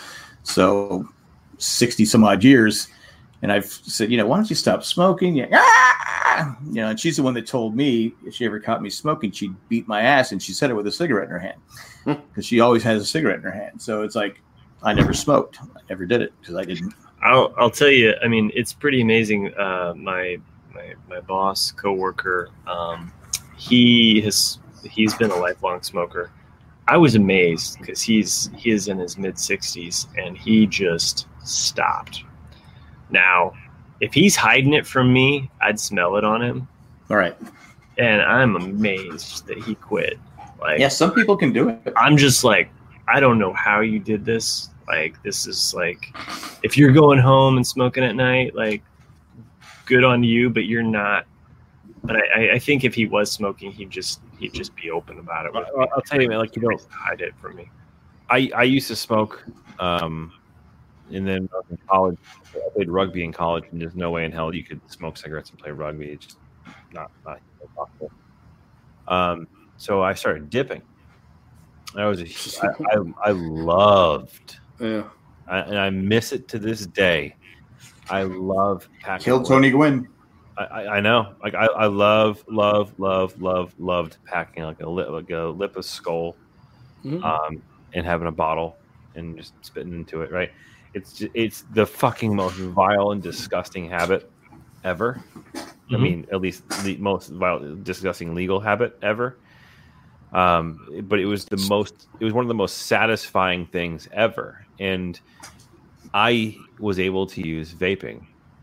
So sixty some odd years. And I've said, you know, why don't you stop smoking? Yeah. Ah! You know, and she's the one that told me if she ever caught me smoking, she'd beat my ass. And she said it with a cigarette in her hand because she always has a cigarette in her hand. So it's like, I never smoked. I never did it because I didn't. I'll I'll tell you. I mean, it's pretty amazing. Uh, my my my boss, coworker, um, he has he's been a lifelong smoker. I was amazed because he's he is in his mid sixties and he just stopped. Now, if he's hiding it from me, I'd smell it on him, All right. and I'm amazed that he quit. Like, Yeah, some people can do it. I'm just like, I don't know how you did this. Like, this is like, if you're going home and smoking at night, like, good on you, but you're not. But I, I think if he was smoking, he'd just he'd just be open about it. with me. I'll, I'll tell you, man, like, you know, hide it from me. I, I used to smoke, um, and then in college, I played rugby in college, and there's no way in hell you could smoke cigarettes and play rugby. It's just not, not possible. Um, so I started dipping. I was a, I, I, I loved, Yeah. I, and I miss it to this day. I love packing. Killed Tony Gwynn. I, I, I know, like I, I love, love, love, love, loved packing like a lip, like a lip of skull, Mhm. um, and having a bottle and just spitting into it, right? It's just, it's the fucking most vile and disgusting habit ever. Mm-hmm. I mean, at least the most vile, disgusting legal habit ever. Um, but it was the most. It was one of the most satisfying things ever, and I was able to use vaping.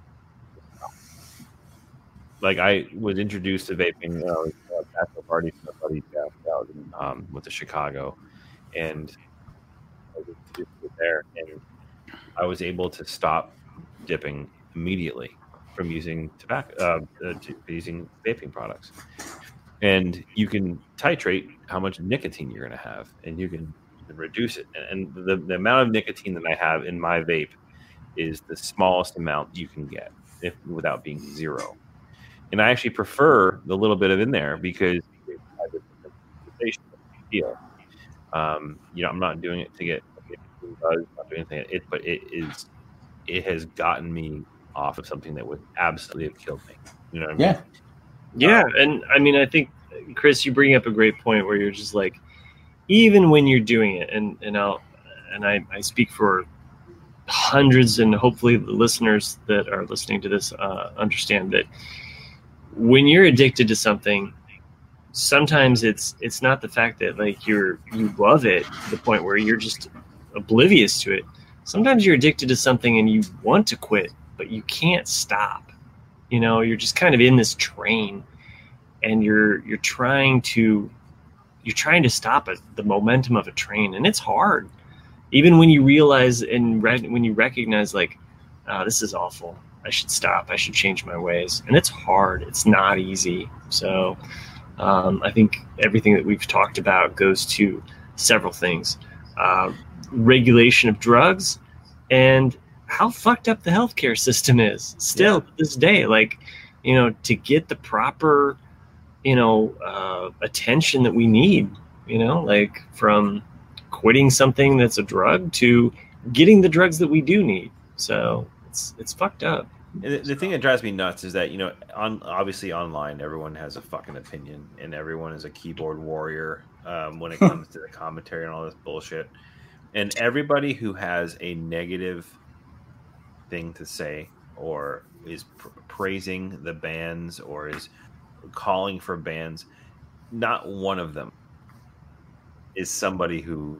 Like I was introduced to vaping uh, at bachelor parties with a buddy out in, um, with the Chicago, and I was introduced there, and I was able to stop dipping immediately from using tobacco, uh, to using vaping products. And you can titrate how much nicotine you're going to have, and you can, you can reduce it. And the, the amount of nicotine that I have in my vape is the smallest amount you can get, if without being zero. And I actually prefer the little bit of in there because it has a sensation feel. Um, you know, I'm not doing it to get, get buzz, not doing anything. It, but it is, it has gotten me off of something that would absolutely have killed me. You know what I mean? Yeah. Yeah, and I mean, I think, Chris, you bring up a great point where you're just like, even when you're doing it, and and I'll and I, I speak for hundreds, and hopefully the listeners that are listening to this uh, understand that when you're addicted to something, sometimes it's it's not the fact that like you're you love it to the point where you're just oblivious to it. Sometimes you're addicted to something and you want to quit, but you can't stop. You know, you're just kind of in this train, and you're you're trying to you're trying to stop it, the momentum of a train, and it's hard. Even when you realize and re- when you recognize, like, oh, this is awful. I should stop. I should change my ways, and it's hard. It's not easy. So, um, I think everything that we've talked about goes to several things: uh, regulation of drugs, and how fucked up the healthcare system is still yeah. to this day. Like, you know, to get the proper, you know, uh, attention that we need, you know, like from quitting something that's a drug to getting the drugs that we do need. So it's, it's fucked up. The, the thing that drives me nuts is that, you know, on obviously online, everyone has a fucking opinion and everyone is a keyboard warrior um, when it comes to the commentary and all this bullshit. And everybody who has a negative thing to say or is pr- praising the bands or is calling for bands, not one of them is somebody who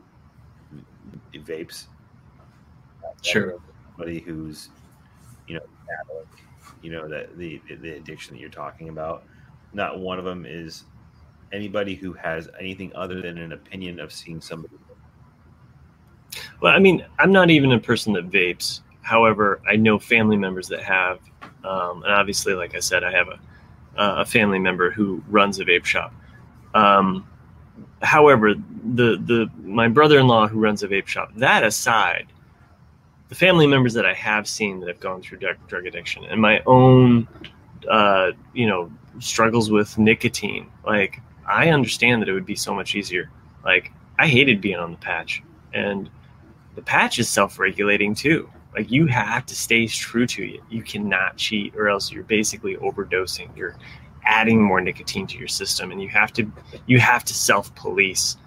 vapes. Sure. Somebody who's, you know, Catholic, you know, that the the addiction that you're talking about. Not one of them is anybody who has anything other than an opinion of seeing somebody. Well, I mean, I'm not even a person that vapes. However, I know family members that have, um, and obviously, like I said, I have a, uh, a family member who runs a vape shop. Um, however, the the my brother-in-law who runs a vape shop, that aside, the family members that I have seen that have gone through drug, drug addiction and my own, uh, you know, struggles with nicotine, like, I understand that it would be so much easier. Like, I hated being on the patch, and the patch is self-regulating too. Like, you have to stay true to it. You cannot cheat, or else you're basically overdosing. You're adding more nicotine to your system, and you have to you have to self-police.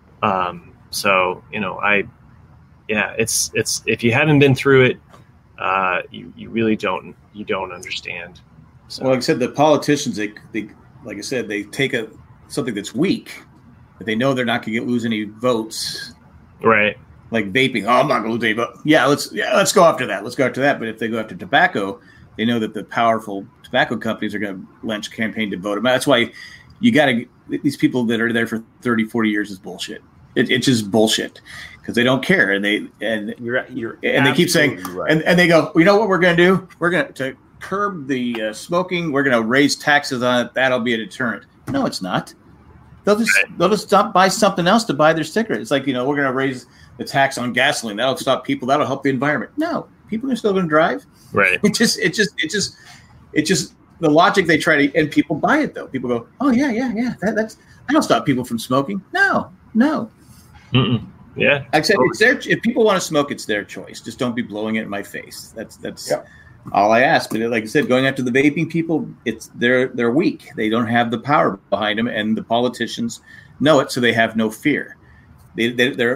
Um, so, you know, I, yeah, it's it's if you haven't been through it, uh, you you really don't you don't understand. So. Well, like I said, the politicians, they, they like I said, they take a something that's weak, but they know they're not going to get lose any votes. Right. Like vaping, oh, I'm not going to lose any votes. Yeah, let's yeah, let's go after that. Let's go after that. But if they go after tobacco, they know that the powerful tobacco companies are going to launch a campaign to vote them. That's why you got to these people that are there for thirty, forty years is bullshit. It, it's just bullshit because they don't care, and they and you're you're and they keep saying right. and, and they go, you know what we're going to do? We're going to curb the uh, smoking. We're going to raise taxes on it. That'll be a deterrent. No, it's not. They'll just they'll just stop buy something else to buy their sticker. It's like, you know, we're going to raise the tax on gasoline. That'll stop people. That'll help the environment. No, people are still going to drive. Right. It just it just it just it just the logic they try to, and people buy it though. People go, oh yeah yeah yeah that, that's that'll stop people from smoking. No no. Mm-mm. Yeah. Like I said, it's their, if people want to smoke, it's their choice. Just don't be blowing it in my face. That's that's. Yeah. All I ask. But like I said, going after the vaping people, it's they're they're weak. They don't have the power behind them, and the politicians know it, so they have no fear. They, they they're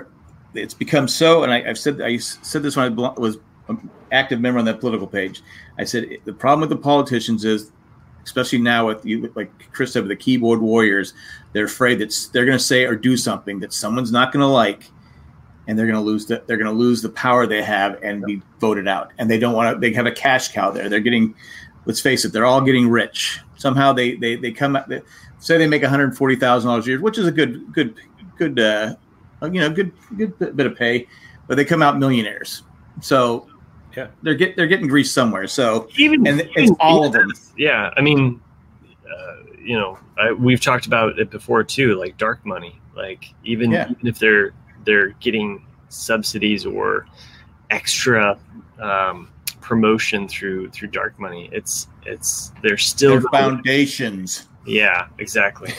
it's become so, and I, I've said I said this when I was an active member on that political page. I said the problem with the politicians is, especially now with you, like Chris said, with the keyboard warriors, they're afraid that they're going to say or do something that someone's not going to like, and they're going to lose the they're going to lose the power they have and be voted out. And they don't want to. They have a cash cow there. They're getting, let's face it, they're all getting rich somehow. They they they come out. They, say they make one hundred forty thousand dollars a year, which is a good good good uh, you know good good bit of pay, but they come out millionaires. So yeah, they're get they're getting greased somewhere. So even and even, it's all of them. Yeah, I mean, uh, you know, I, we've talked about it before too, like dark money. Like even, Yeah. even if they're they're getting subsidies or extra um, promotion through through dark money, it's it's they're still Their foundations yeah, exactly.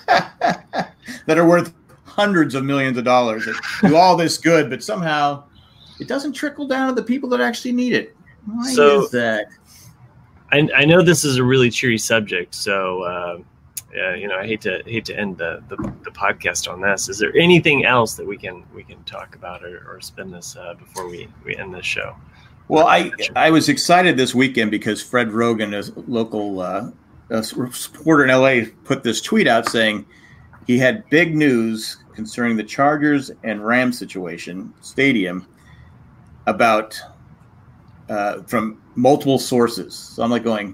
that are worth hundreds of millions of dollars that do all this good, but somehow it doesn't trickle down to the people that actually need it. Why So- is that? I, I know this is a really cheery subject, so uh, yeah, you know, I hate to hate to end the, the, the podcast on this. Is there anything else that we can we can talk about or, or spin this uh, before we, we end this show? Well, I I was excited this weekend because Fred Rogan, a local uh, a supporter in L A, put this tweet out saying he had big news concerning the Chargers and Rams situation, stadium, about uh, from multiple sources. So I'm like going,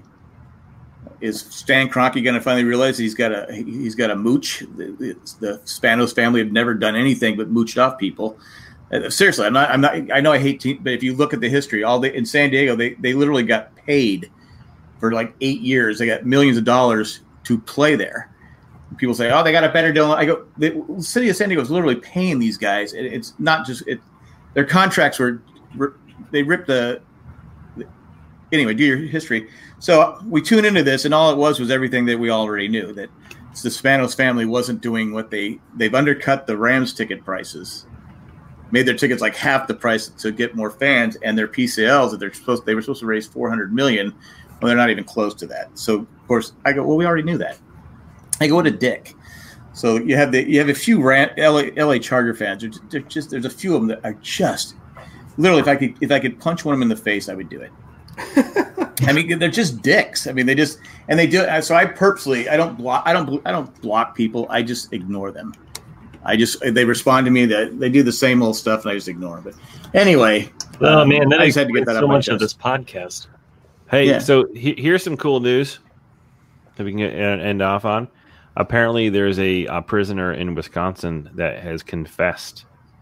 is Stan Kroenke going to finally realize he's got a he's got a mooch? The, the Spanos family have never done anything but mooched off people. Uh, seriously, I'm not. I'm not. I know I hate team, but if you look at the history, all they in San Diego, they they literally got paid for like eight years. They got millions of dollars to play there. People say, "Oh, they got a better deal." I go, the city of San Diego is literally paying these guys. It, it's not just it. Their contracts were they ripped the. Anyway, do your history. So we tune into this, and all it was was everything that we already knew, that the Spanos family wasn't doing what they they've undercut the Rams ticket prices, made their tickets like half the price to get more fans, and their P C Ls that they're supposed they were supposed to raise four hundred million dollars, well, they're not even close to that. So of course I go, well, we already knew that. I go, what a dick. So you have the you have a few Ram, L A, L A Charger fans. They're just, they're just there's a few of them that are just literally if I could if I could punch one of them in the face, I would do it. I mean, they're just dicks. I mean, they just and they do it. So I purposely I don't block I don't I don't block people. I just ignore them. I just they respond to me that they do the same old stuff, and I just ignore them. But anyway, Oh um, man, that I just had to get that so out my much of chest. this podcast. Hey, Yeah. so he, here's some cool news that we can get, uh, end off on. Apparently, there's a, a prisoner in Wisconsin that has confessed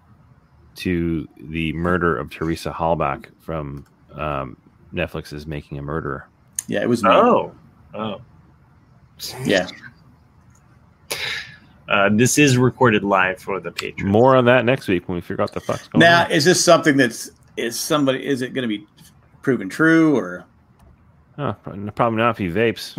to the murder of Teresa Halbach from um, Netflix's Making a Murderer. Yeah, it was me. Oh, oh. Yeah. Uh, this is recorded live for the Patreon. More on that next week when we figure out the fuck's going Now, on. is this something that's is somebody is it going to be proven true or? Oh, probably not if he vapes.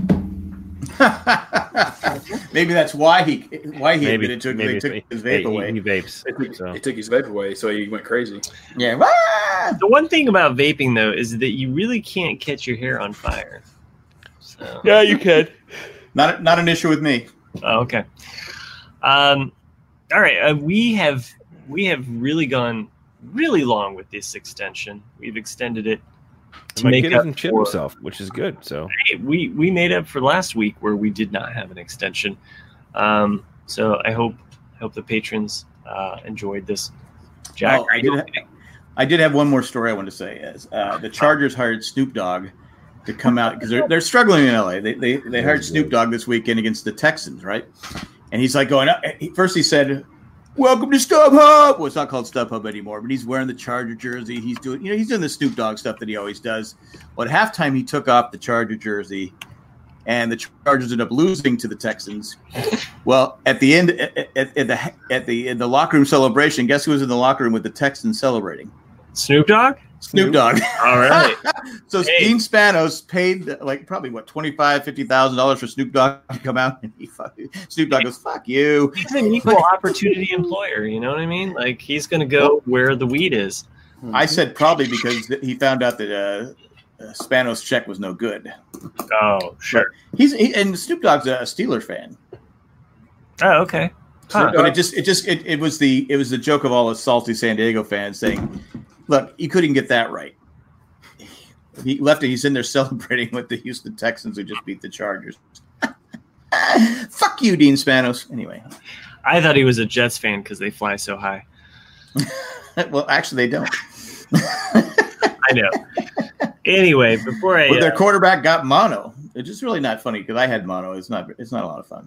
Maybe that's why he why he Maybe, admitted to it. 'Cause maybe they he, took his vape he, away. he vapes. They took, So. they took his vape away, so he went crazy. Yeah. Ah! The one thing about vaping, though, is that you really can't catch your hair on fire. So, Yeah, you could. Not not an issue with me. oh, okay. Um, all right. Uh, we have we have really gone really long with this extension. We've extended it to My make kid up doesn't shit for. himself, which is good. So Hey, we we made up for last week where we did not have an extension. Um, so I hope I hope the patrons uh, enjoyed this. Jack, Oh, are I you did, okay? ha- I did have one more story I wanted to say. Is uh, the Chargers hired Snoop Dogg to come out because they're they're struggling in L A. They they they hired Snoop Dogg this weekend against the Texans, right? And he's like going. He, first he said, "Welcome to StubHub." Well, it's not called StubHub anymore, but he's wearing the Charger jersey. He's doing you know he's doing the Snoop Dogg stuff that he always does. Well, at halftime he took off the Charger jersey, and the Chargers ended up losing to the Texans. Well, at the end, at, at, at the at the in the locker room celebration, guess who was in the locker room with the Texans celebrating? Snoop Dogg? Snoop Dogg. All right. So Hey. Dean Spanos paid like probably what twenty-five thousand, fifty thousand dollars for Snoop Dogg to come out, and he fuck, Snoop Dogg goes, "Fuck you." He's an equal opportunity employer. You know what I mean? Like he's going to go where the weed is. I said probably because he found out that uh, uh, Spanos' check was no good. Oh, sure. He's he, and Snoop Dogg's a Steeler fan. Oh, okay. Huh. But it just, it just, it, it was the, it was the joke of all the salty San Diego fans saying, "Look, you couldn't get that right." He left it. He's in there celebrating with the Houston Texans who just beat the Chargers. Fuck you, Dean Spanos. Anyway, I thought he was a Jets fan because they fly so high. well, actually, they don't. I know. Anyway, before I But their uh, quarterback got mono. It's just really not funny because I had mono. It's not. It's not a lot of fun.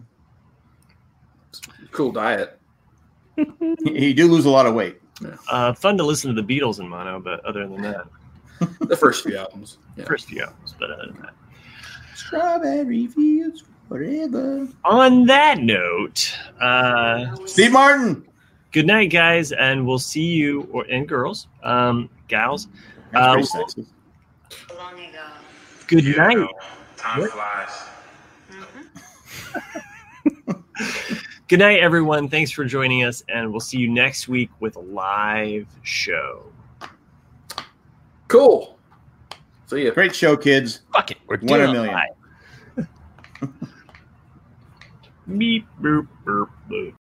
Cool diet. You do lose a lot of weight. uh, fun to listen to the Beatles in mono, but other than that, The first few albums. Yeah. first few albums. But other than that, Strawberry fields forever. on that note, uh, Steve Martin. good night, guys, and we'll see you or and girls, um, gals. That's Uh, pretty sexy. Long ago. Good You night. know, time What? flies. Good night, everyone. Thanks for joining us, and we'll see you next week with a live show. Cool. See ya. Great show, kids. Fuck it. We're One in a doing million. live. Beep, boop, boop, boop.